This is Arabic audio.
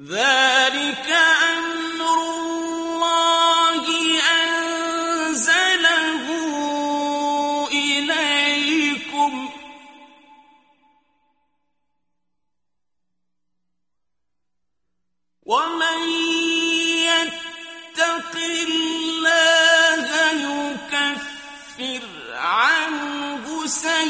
ذلك أمر الله أنزله إليكم ومن يتق الله يكفر عنه سيئاته